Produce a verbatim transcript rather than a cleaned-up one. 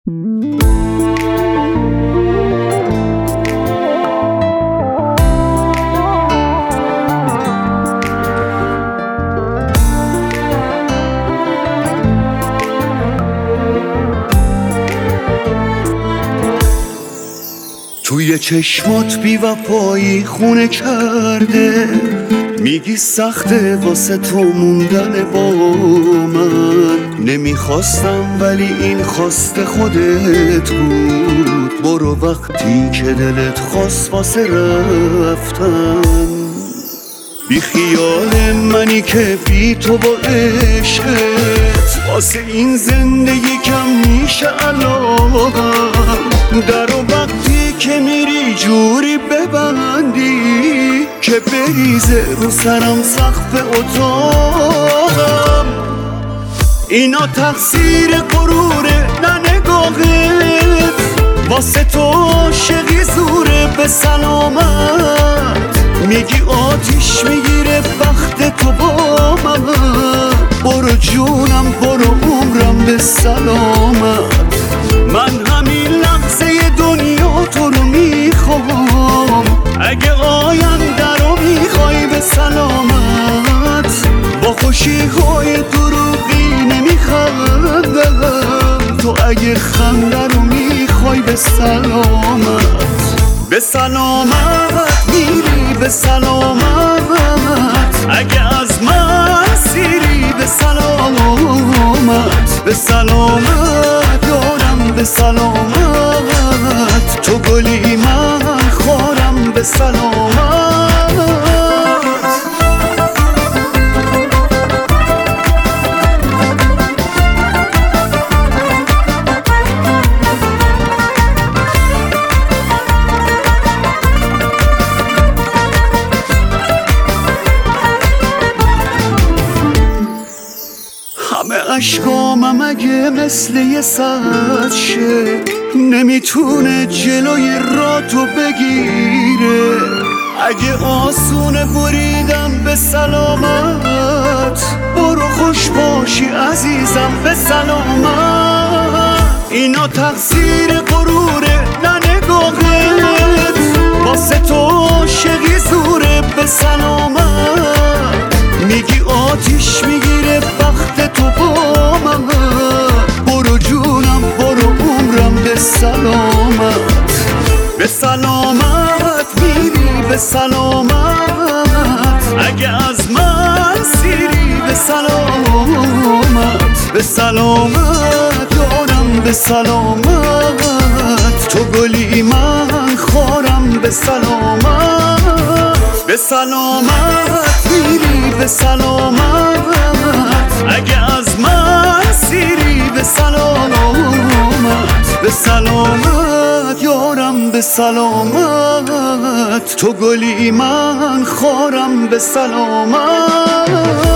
توی چشمات بی وفایی خونه کرده، میگی سخته واسه تو موندن با من. نمیخواستم ولی این خواست خودت بود، برو وقتی که دلت خواست واسه رفتن. بی خیال منی که بی تو با عشقت، واسه این زندگی کم میشه علاقم. در و وقتی که میری جوری ببندی که بریزه رو سرم سقف اتاقم. اینا تقصیر غروره نه نگاهت، واسه تو عاشقی زوره به سلامت. میگی آتیش میگیره وقت تو با من، برو جونم برو عمرم به سلامت. من همین لحظه دنیا تو رو میخوام، اگه آینده رو میخوای به سلامت. با خوشی های دروغی نمیخندم، تو اگه خنده رو میخوای به سلامت. به سلامت میری به سلامت، اگه از من سیری به سلامت. به سلامت یارم به سلامت، تو گلی من خورم به سلامت. همه اشکامم اگه مثل یه سد شه، نمیتونه جلوی راتو بگیره. اگه آسونه بریدم به سلامت، برو خوش باشی عزیزم به سلامت. اینا تقصیر غروره نه نگاهت، واسه تو عاشقی زوره به سلامت. میگی آتیش میگیره وقت تو با من، برو جونم برو عمرم به سلامت. به سلامت میری به سلامت، اگه از من سیری به سلامت. به سلامت یارم به سلامت، تو گلی من خورم به سلامت. به سلامت میری به سلامت، اگه از من سیری به سلامت. به سلامت یارم به سلامت، تو گلی من خورم به سلامت.